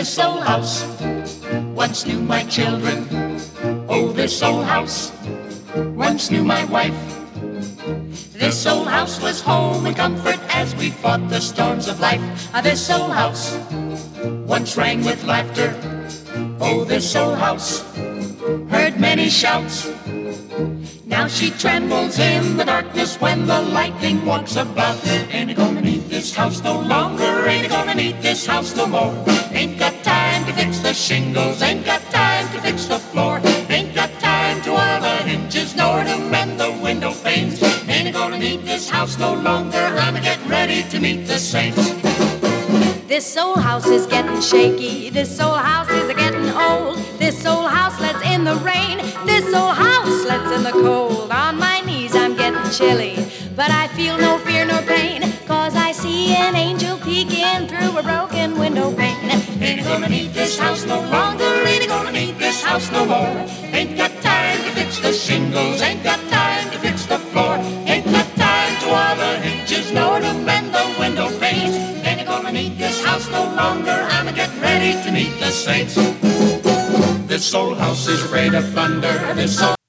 This old house once knew my children. Oh, this old house once knew my wife. This old house was home and comfort as we fought the storms of life. This old house once rang with laughter. Oh, this old house heard many shouts. Now she trembles in the darkness when the lightning walks about. Ain't gonna need this house no longer, ain't gonna need this house no more. Ain't got time to fix the shingles, ain't got time to fix the floor. Ain't got time to oil the hinges nor to mend the window panes. Ain't gonna need this house no longer, I'm getting ready to meet the saints. This old house is getting shaky, this old house is getting old. This old house lets in the rain, this old house lets in the cold. On my knees I'm getting chilly, but I feel no fear nor pain, 'cause I see an angel peeking through a broken window pane. Ain't gonna need this house no longer, ain't gonna need this house no more. Ain't got time to fix the shingles, ain't got time to fix the floor. Ain't got time to oil the hinges nor to mend the window panes. Ain't gonna need this house no longer, I'm getting ready to meet the saints. This old house is afraid of thunder, this old